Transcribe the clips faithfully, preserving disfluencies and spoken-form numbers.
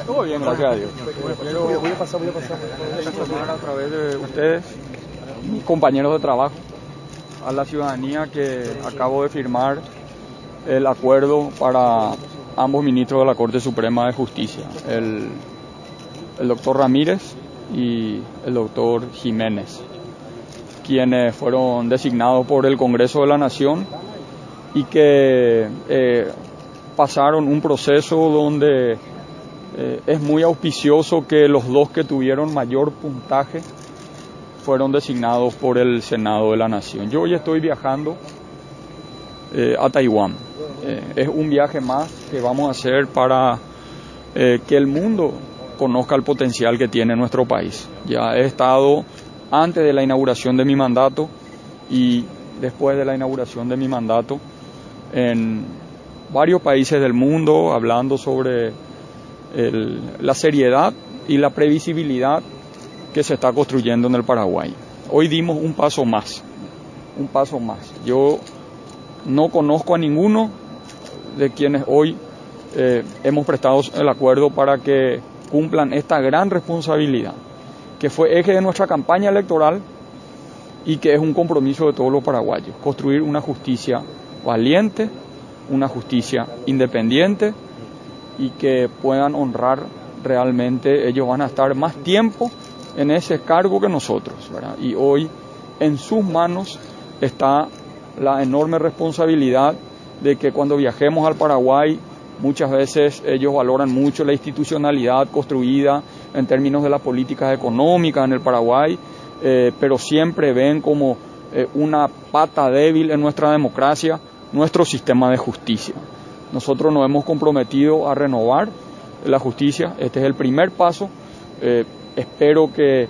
Todo bien, gracias a Dios. Voy a pasar, voy a pasar. Informar a través de ustedes, mis compañeros de trabajo, a la ciudadanía que acabo de firmar el acuerdo para ambos ministros de la Corte Suprema de Justicia, el, el doctor Ramírez y el doctor Jiménez, quienes fueron designados por el Congreso de la Nación y que eh, pasaron un proceso donde eh, es muy auspicioso que los dos que tuvieron mayor puntaje fueron designados por el Senado de la Nación. Yo hoy estoy viajando eh, a Taiwán. Eh, es un viaje más que vamos a hacer para eh, que el mundo conozca el potencial que tiene nuestro país. Ya he estado antes de la inauguración de mi mandato y después de la inauguración de mi mandato en varios países del mundo hablando sobre el, la seriedad y la previsibilidad que se está construyendo en el Paraguay. Hoy dimos un paso más, un paso más. Yo no conozco a ninguno de quienes hoy eh, hemos prestado el acuerdo para que cumplan esta gran responsabilidad, que fue eje de nuestra campaña electoral y que es un compromiso de todos los paraguayos, construir una justicia valiente, una justicia independiente y que puedan honrar realmente. Ellos van a estar más tiempo en ese cargo que nosotros, ¿verdad? Y hoy en sus manos está la enorme responsabilidad de que cuando viajemos al Paraguay, muchas veces ellos valoran mucho la institucionalidad construida en términos de las políticas económicas en el Paraguay, eh, pero siempre ven como eh, una pata débil en nuestra democracia nuestro sistema de justicia. Nosotros nos hemos comprometido a renovar la justicia. Este es el primer paso. Eh, espero que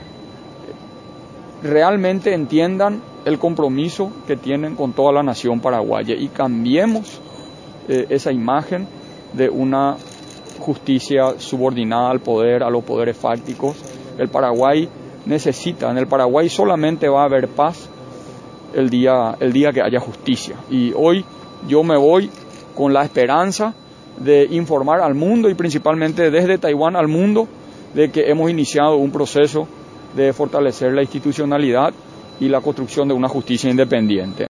realmente entiendan el compromiso que tienen con toda la nación paraguaya y cambiemos eh, esa imagen de una justicia subordinada al poder, a los poderes fácticos. El Paraguay necesita, en el Paraguay solamente va a haber paz el día, el día que haya justicia. Y hoy yo me voy con la esperanza de informar al mundo y principalmente desde Taiwán al mundo de que hemos iniciado un proceso de fortalecer la institucionalidad y la construcción de una justicia independiente.